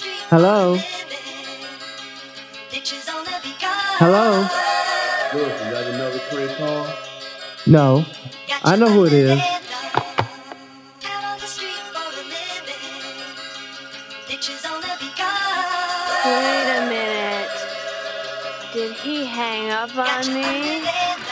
Hello? Hello? Look, is that another prank call? No. I know who it is. Wait a minute. Did he hang up on me?